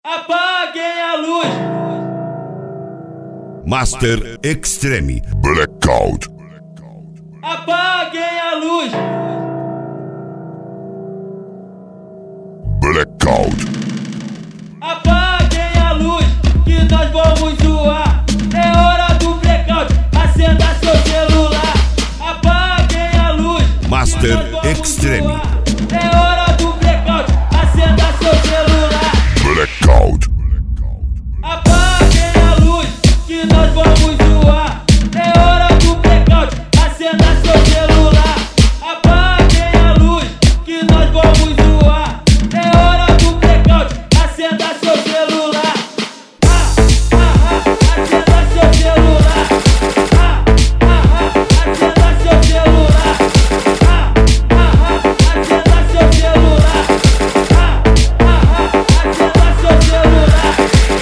Apaguem a luz. Master Extreme Blackout. Apaguem a luz. Blackout. Apaguem a luz, que nós vamos zoar. É hora do blackout, acenda seu celular. Apaguem a luz, Master que nós vamos Extreme. zoar. É hora do blackout, acenda seu celular. Blackout. Apaguem a luz, que nós vamos zoar. É hora do blackout, acenda seu celular. Apaguem a luz, que nós vamos zoar. É hora do blackout, acenda seu celular. Acenda seu celular. Acenda seu celular. Acenda seu celular. Acenda seu celular.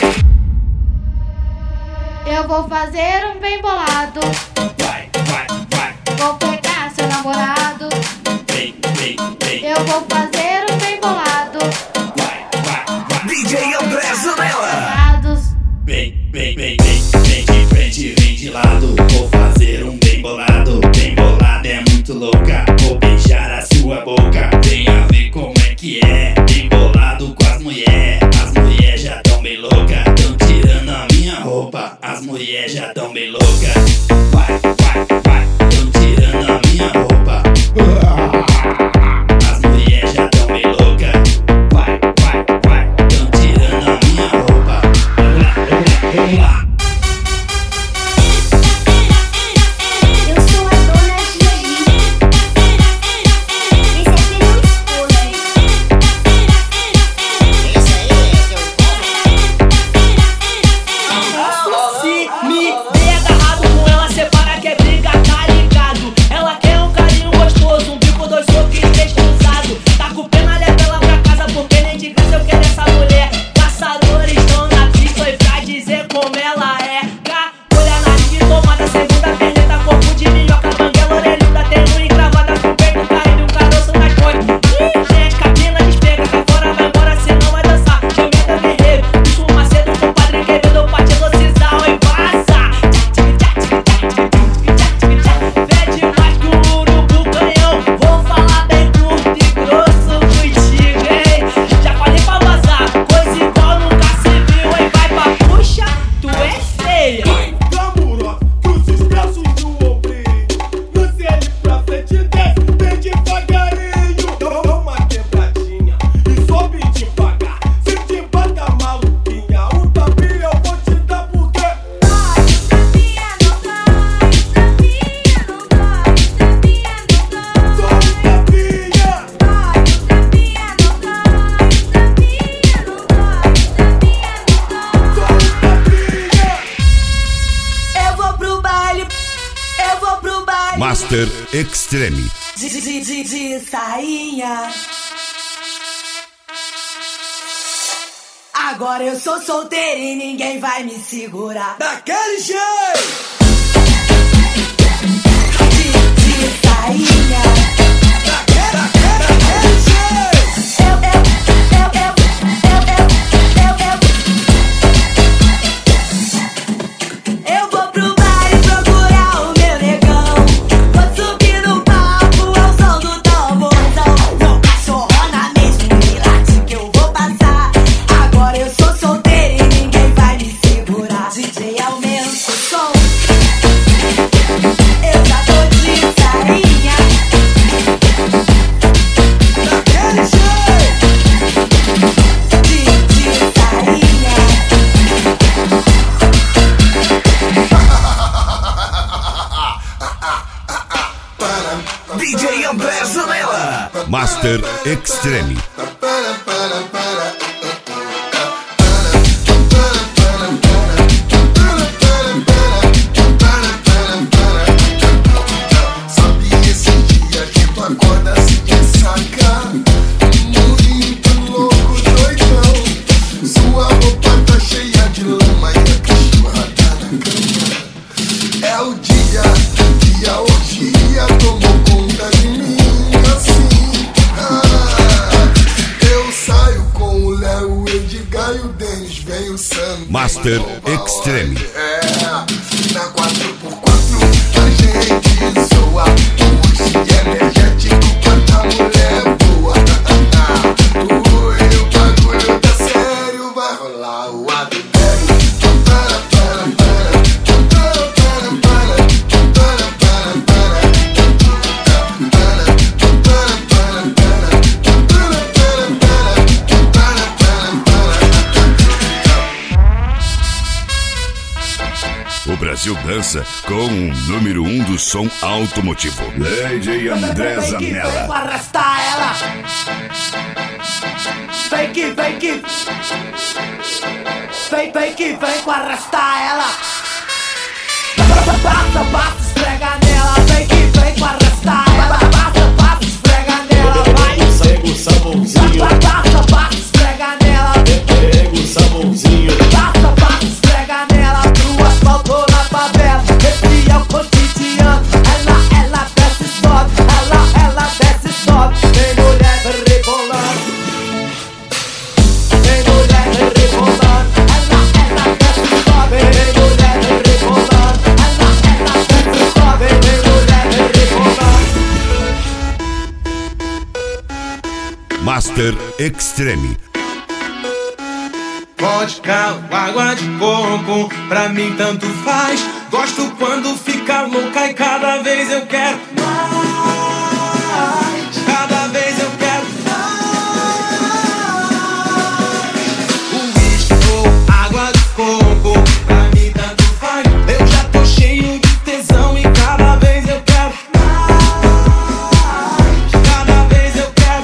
Eu vou fazer um bem bolado. Vai, vai, vai. Vou pegar seu namorado. Vem, vem, vem. Eu vou fazer um bem bolado. Vai, vai, vai. DJ André Zanella. Dados. Vem, vem, vem, vem. Vem de frente, vem de lado. Vou fazer um bem bolado. Bem bolado é muito louca. Vou beijar a sua boca. Venha ver como é que é. Bem bolado com as mulheres. As mulheres já tão bem louca. Tão tirando a minha roupa. As mulheres já tão bem louca. Vai, vai, vai. Tão tirando a minha roupa. As mulheres já tão bem louca. Vai, vai, vai. Tão tirando a minha roupa. Vamos lá. Eu sou a dona Gigi. Esse aqui não escolhe. Esse aí é que eu Se me der agarrado com ela, separa que é briga, tá ligado? Ela quer um carinho gostoso, um bico, dois socos e três cruzados. Tá com pena, leva ela pra casa, porque nem de graça eu quero essa mulher. Caçadores estão na pista e pra dizer como ela é. Olha na linha e tomada, segunda perneta, corpo de minhoca, banguela, orelhuda, tem unha encravada, com peito caído, um caroço nas cores. Gente, cabina despega, cá fora vai embora, senão vai dançar. Gemida guerreiro, puxa uma cedo, compadre querido, pode elocizar e vaza. Vede mais que o urubu canhão, vou falar bem curto e grosso contigo, hein? Já falei pra vazar, coisa igual nunca se viu, hein? Vai pra puxa, tu é feia. Glamurosa, cruza os braços no ombrinho. Você ali pra frente desce, vem devagarinho. Dá uma quebradinha e sobe devagar. Se te bata maluquinha, um tapinha eu vou te dar porque sou um tapinha. Sou um tapinha. Eu vou pro baile, eu vou pro baile. Master Extreme De sainha. Agora eu sou solteira e ninguém vai me segurar. Daquele jeito. De sainha. Daquele jeito. Eu vou pro baile procurar o meu negão. Vou subir no palco ao som do tamborzão. Vou cachorrona mesmo, me late que eu vou passar. Agora eu sou solteira e ninguém vai me segurar. DJ, aumenta o som. Eu já tô de sainha. Daquele jeito. De sainha. DJ André Zanella. Master Extreme Sabe esse dia que tu acorda se ressaca, muito louco, doidão. Sua roupa tá cheia de lama e a cachorra tá na cama. É o dia que a orgia tomou conta de mim assim. Eu saio com o Léo, Edgar e o Den. eles vêm o samba. Master Extreme. Na 4x4 a gente zoa. Puxa energético, quanta mulher boa. Oi, o bagulho tá sério, vai rolar o adultério. O Brasil dança com o número 1 do som automotivo, Lady André Vem que vem pra Zanella. arrastar ela. Vem que vem que vem pra arrastar ela. Passa, esfrega nela. Vem que vem pra arrastar ela. Passa, esfrega nela. Vai. Segue o sabãozinho, Passa, esfrega nela. pega o sabãozinho. Passa, esfrega nela. Pro asfalto na favela. Esse é o cotidiano. Ela desce e sobe. Ela desce e sobe. Tem mulher rebolando. Tem mulher rebolando. Ela desce e sobe. Tem mulher rebolando. Ela desce e sobe. Tem mulher rebolando. Master Extreme. Vodka, água de coco, pra mim tanto faz. Gosto quando fica louca e cada vez eu quero mais. Cada vez eu quero mais. Uísque ou água de coco, pra mim tanto faz. Eu já tô cheio de tesão e cada vez eu quero mais. Cada vez eu quero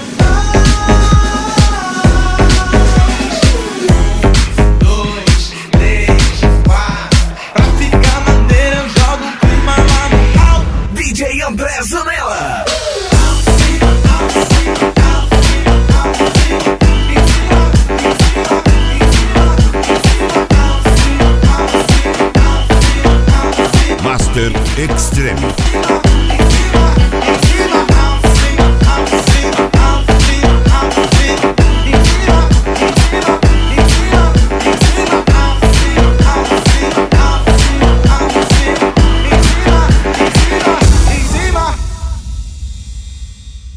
DJ André Zanella. Master Extreme.